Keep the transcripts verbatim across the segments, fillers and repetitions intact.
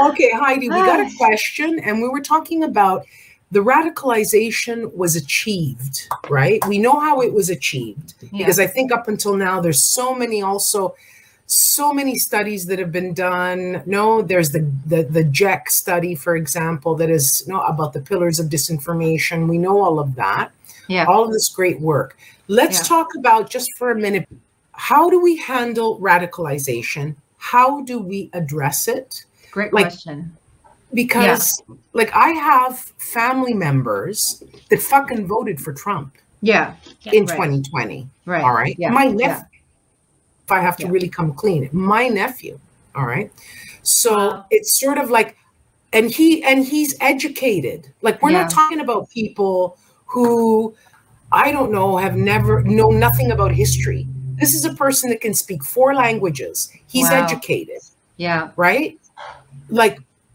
Okay, Heidi, we got a question, and we were talking about the radicalization was achieved, right? We know how it was achieved because yeah. I think up until now, there's so many also, so many studies that have been done. No, there's the, the, the J E C study, for example, that is you know, about the pillars of disinformation. We know all of that, yeah. all of this great work. Let's yeah. talk about, just for a minute, how do we handle radicalization? How do we address it? Great like, question. Because, yeah. like, I have family members that fucking voted for Trump. Yeah. In right. twenty twenty. Right. All right. Yeah. My nephew, yeah. if I have to yeah. really come clean, my nephew. All right. So wow. it's sort of like, and he and he's educated. Like, we're yeah. not talking about people who, I don't know, have never know nothing about history. This is a person that can speak four languages. He's wow. educated. Yeah. Right. Like,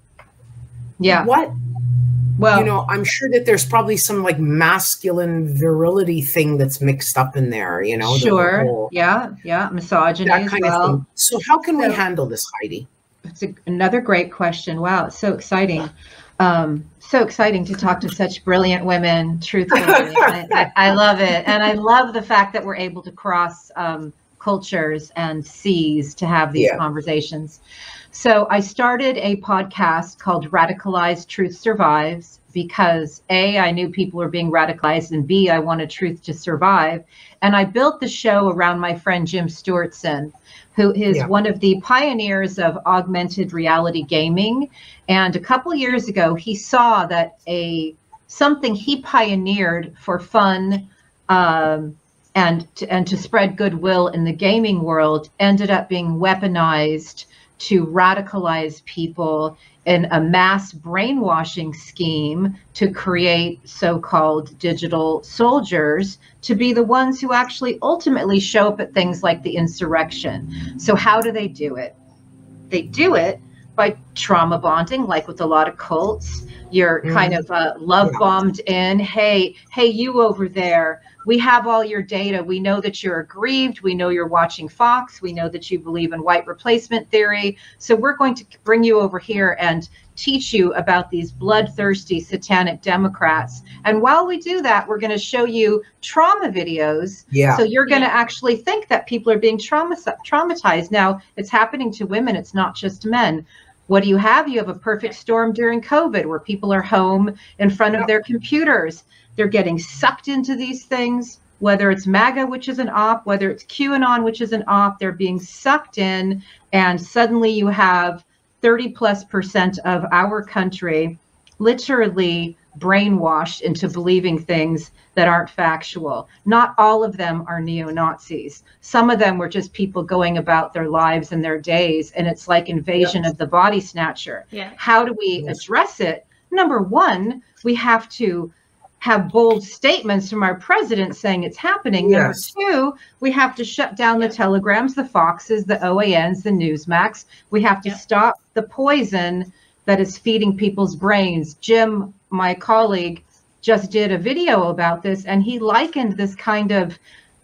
yeah. What? Well, you know, I'm sure that there's probably some like masculine virility thing that's mixed up in there, you know. Sure. The whole, yeah. Yeah. Misogyny that as kind well. of thing. So how can so, we handle this, Heidi? It's a, another great question. Wow. It's so exciting. Um, so exciting to talk to such brilliant women, truthfully. I, I, I love it. And I love the fact that we're able to cross um, cultures and seas to have these yeah. conversations. So I started a podcast called Radicalized Truth Survives because A, I knew people were being radicalized, and B, I wanted truth to survive. And I built the show around my friend Jim Stewartson, who is yeah. one of the pioneers of augmented reality gaming. And a couple of years ago, he saw that a something he pioneered for fun um, and, to, and to spread goodwill in the gaming world ended up being weaponized to radicalize people in a mass brainwashing scheme to create so-called digital soldiers to be the ones who actually ultimately show up at things like the insurrection. So how do they do it? They do it by trauma bonding, like with a lot of cults. You're mm. kind of uh, love bombed in. Hey, hey, you over there. We have all your data. We know that you're aggrieved. We know you're watching Fox. We know that you believe in white replacement theory. So we're going to bring you over here and teach you about these bloodthirsty satanic Democrats. And while we do that, we're going to show you trauma videos. Yeah. So you're going to yeah. actually think that people are being trauma traumatized. Now, it's happening to women. It's not just men. What do you have? You have a perfect storm during COVID where people are home in front of their computers. They're getting sucked into these things, whether it's MAGA, which is an op, whether it's QAnon, which is an op, they're being sucked in. And suddenly you have thirty plus percent of our country literally brainwashed into believing things that aren't factual. Not all of them are neo-Nazis. Some of them were just people going about their lives and their days. And it's like invasion yes. of the body snatcher. Yeah. How do we yes. address it? Number one, we have to have bold statements from our president saying it's happening. Yes. Number two, we have to shut down the telegrams, the Foxes, the O A Ns, the Newsmax. We have to yeah. stop the poison that is feeding people's brains. Jim, my colleague, just did a video about this, and he likened this kind of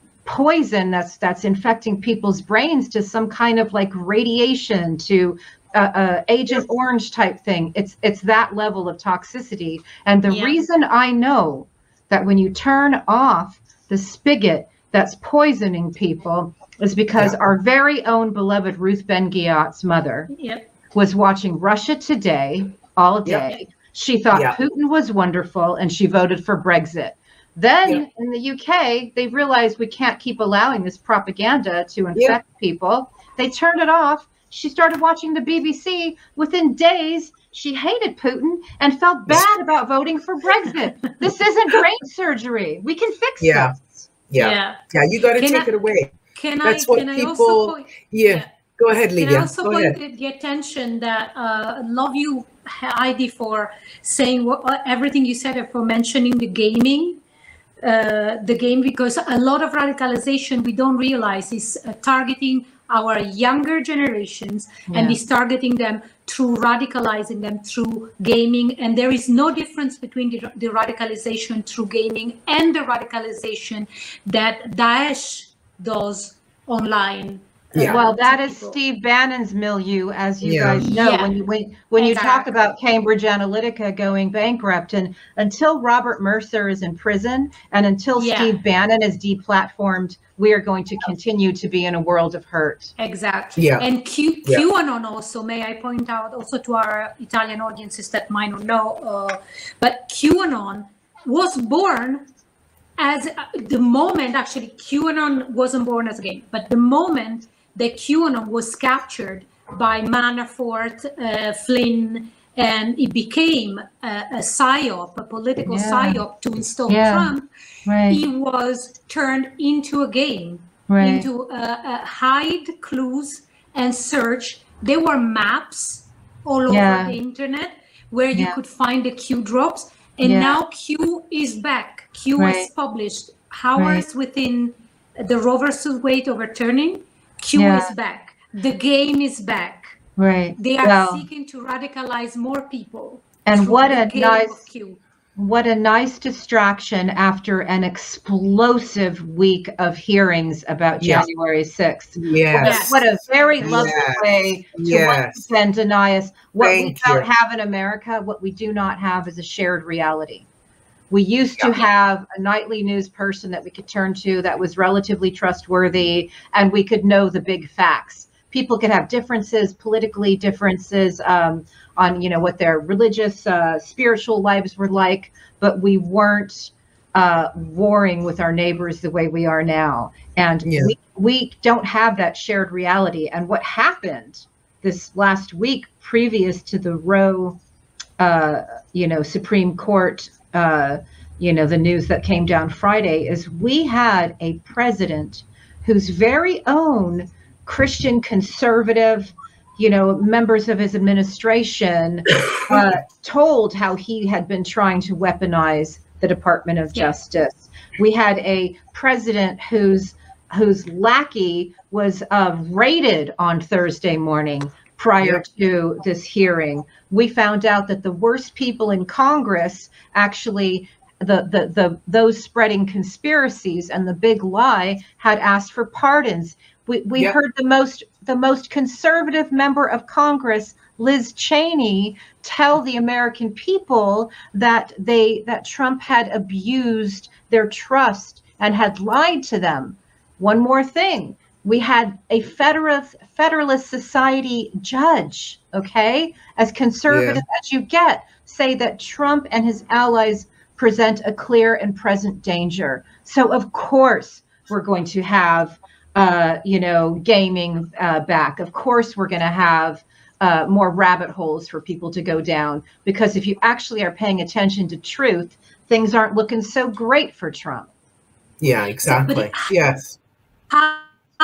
poison that's that's infecting people's brains to some kind of like radiation, to uh, uh, Agent Orange type thing. It's it's that level of toxicity. And the yeah. reason I know that when you turn off the spigot that's poisoning people is because yeah. our very own beloved Ruth Ben-Ghiat's mother Yep. was watching Russia Today all day. Yep. She thought yeah. Putin was wonderful, and she voted for Brexit. Then yeah. in the U K, they realized we can't keep allowing this propaganda to infect yeah. people. They turned it off. She started watching the B B C. Within days, she hated Putin and felt bad about voting for Brexit. This isn't brain surgery. We can fix yeah. this. Yeah. Yeah. Yeah. You got to take I, it away. Can That's I, what can people, I also point, yeah. yeah. Go ahead, Lydia. Can I also Go point ahead. the attention that uh, love you, Heidi, for saying what, uh, everything you said, for mentioning the gaming, uh, the game, because a lot of radicalization we don't realize is uh, targeting our younger generations, yeah. and is targeting them through radicalizing them through gaming. And there is no difference between the, the radicalization through gaming and the radicalization that Daesh does online. Yeah. Well, that is people. Steve Bannon's milieu, as you Yeah. guys know. Yeah. When you when when you talk Exactly. about Cambridge Analytica going bankrupt, and until Robert Mercer is in prison, and until Yeah. Steve Bannon is deplatformed, we are going to continue to be in a world of hurt. Exactly. Yeah. And Q, Yeah. QAnon also, may I point out also to our Italian audiences that might not know, uh, but QAnon was born as uh, the moment, actually, QAnon wasn't born as a game, but the moment that QAnon was captured by Manafort, uh, Flynn, and it became a, a psyop, a political Yeah. psyop to install Yeah. Trump, Right. it was turned into a game, Right. into uh, uh, hide clues and search. There were maps all over Yeah. the internet where you Yeah. could find the Q drops. And Yeah. now Q is back. Q Right. is published hours within the Roe versus Wade overturning. Q Yeah. is back. The game is back. Right. They are Well, seeking to radicalize more people. and through what the a game nice of Q. What a nice distraction after an explosive week of hearings about Yeah. January sixth. Yes. What a very lovely Yes. way to Yes. once again deny us. What Thank we don't you. have in America, what we do not have is a shared reality. We used to Yeah. have a nightly news person that we could turn to that was relatively trustworthy, and we could know the big facts. People could have differences, politically differences, um, on, you know, what their religious, uh, spiritual lives were like, but we weren't uh, warring with our neighbors the way we are now. And Yeah. we, we don't have that shared reality. And what happened this last week, previous to the Roe, uh, you know, Supreme Court, uh, you know, the news that came down Friday, is we had a president whose very own Christian conservative, you know, members of his administration uh, told how he had been trying to weaponize the Department of Yeah. Justice. We had a president whose whose lackey was uh, raided on Thursday morning prior Yep. to this hearing. We found out that the worst people in Congress, actually, the, the, the those spreading conspiracies and the big lie, had asked for pardons. We, we Yep. heard the most the most conservative member of Congress, Liz Cheney, tell the American people that they that Trump had abused their trust and had lied to them. One more thing. We had a Federalist, Federalist Society judge, okay, as conservative Yeah. as you get, say that Trump and his allies present a clear and present danger. So, of course, we're going to have, uh, you know, gaming uh, back. Of course, we're going to have uh, more rabbit holes for people to go down, because if you actually are paying attention to truth, things aren't looking so great for Trump. Yeah, exactly. Yes. How,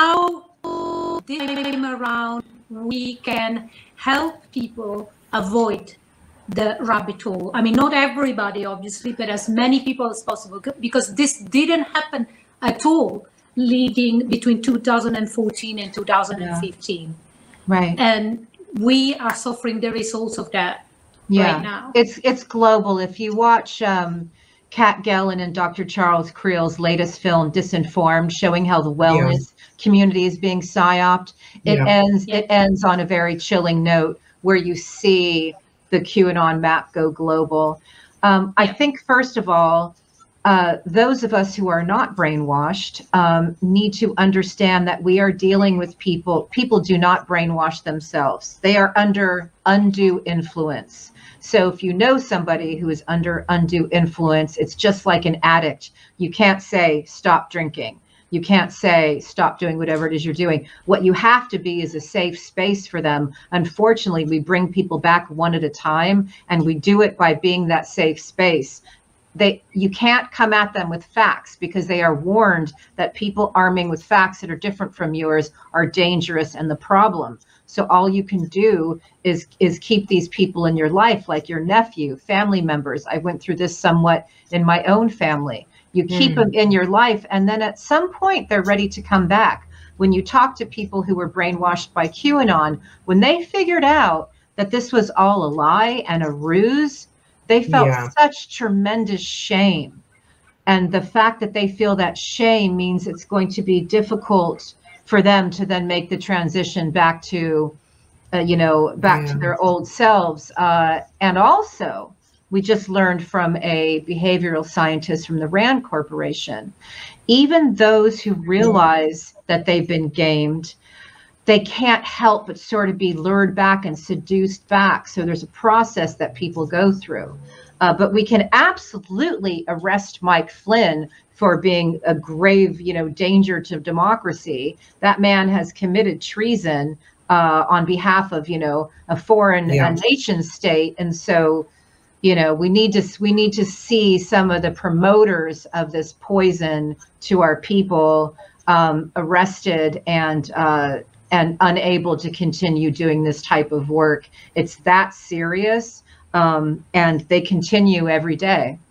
how this time around we can help people avoid the rabbit hole. I mean, not everybody, obviously, but as many people as possible, because this didn't happen at all leading between two thousand fourteen and two thousand fifteen. Yeah. Right. And we are suffering the results of that yeah. right now. It's it's global. If you watch um, Kat Gellin and Doctor Charles Creel's latest film, Disinformed, showing how the wellness yeah. community is being psyoped, it yeah. ends yeah. it ends on a very chilling note where you see the QAnon map go global. Um, I think, first of all, uh, those of us who are not brainwashed um, need to understand that we are dealing with people. People do not brainwash themselves. They are under undue influence. So if you know somebody who is under undue influence, it's just like an addict. You can't say, stop drinking. You can't say, stop doing whatever it is you're doing. What you have to be is a safe space for them. Unfortunately, we bring people back one at a time, and we do it by being that safe space. They, you can't come at them with facts, because they are warned that people arming with facts that are different from yours are dangerous and the problem. So all you can do is, is keep these people in your life, like your nephew, family members. I went through this somewhat in my own family. You keep mm. them in your life, and then at some point they're ready to come back. When you talk to people who were brainwashed by QAnon, when they figured out that this was all a lie and a ruse, they felt yeah. such tremendous shame. And the fact that they feel that shame means it's going to be difficult for them to then make the transition back to, uh, you know, back yeah. to their old selves. Uh, and also, we just learned from a behavioral scientist from the RAND Corporation, even those who realize that they've been gamed, they can't help but sort of be lured back and seduced back. So there's a process that people go through. Uh, but we can absolutely arrest Mike Flynn for being a grave, you know, danger to democracy. That man has committed treason uh, on behalf of, you know, a foreign yeah. a nation state. And so, you know, we need to we need to see some of the promoters of this poison to our people um, arrested and uh, and unable to continue doing this type of work. It's that serious, um, and they continue every day.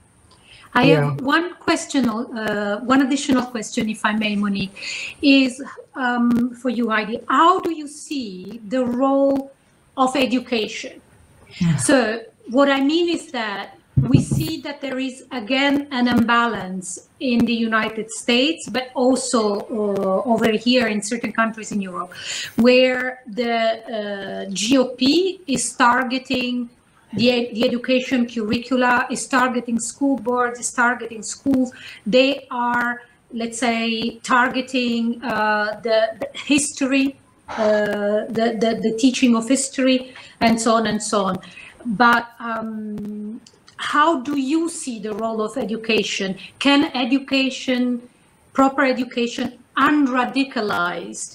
I Yeah. have one question, uh, one additional question, if I may, Monique, is um, for you, Heidi. How do you see the role of education? Yeah. So what I mean is that we see that there is, again, an imbalance in the United States, but also uh, over here in certain countries in Europe, where the uh, G O P is targeting the, the education curricula, is targeting school boards, is targeting schools. They are, let's say, targeting uh, the, the history, uh, the, the, the teaching of history, and so on and so on. But um, how do you see the role of education? Can education, proper education, unradicalize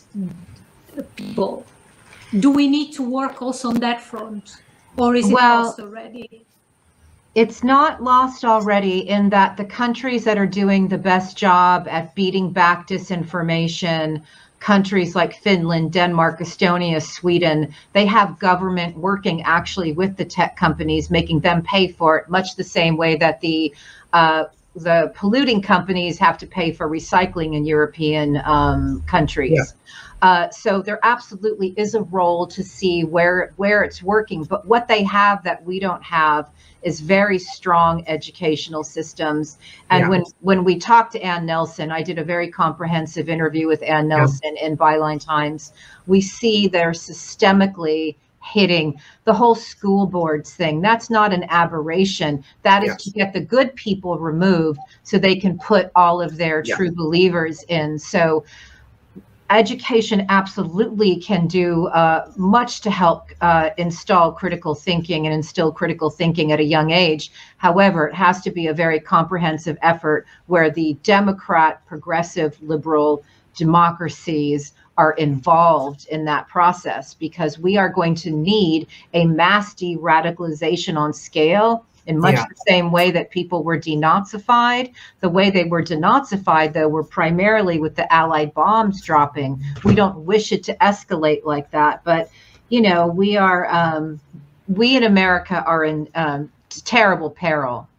people? Do we need to work also on that front? Or is it Well, lost already? It's not lost already in that the countries that are doing the best job at beating back disinformation, countries like Finland, Denmark, Estonia, Sweden, they have government working actually with the tech companies, making them pay for it, much the same way that the uh, the polluting companies have to pay for recycling in European um, countries. Yeah. Uh, so there absolutely is a role to see where where it's working. But what they have that we don't have is very strong educational systems. And yeah. when when we talked to Ann Nelson, I did a very comprehensive interview with Ann Nelson yeah. in Byline Times. We see they're systemically hitting the whole school boards thing. That's not an aberration. That is yes. to get the good people removed so they can put all of their yeah. true believers in. So education absolutely can do uh, much to help uh, install critical thinking and instill critical thinking at a young age. However, it has to be a very comprehensive effort where the Democrat, progressive, liberal democracies are involved in that process, because we are going to need a mass de-radicalization on scale in much yeah. the same way that people were denazified. The way they were denazified, though, were primarily with the Allied bombs dropping. We don't wish it to escalate like that. But, you know, we are, um, we in America are in um, terrible peril.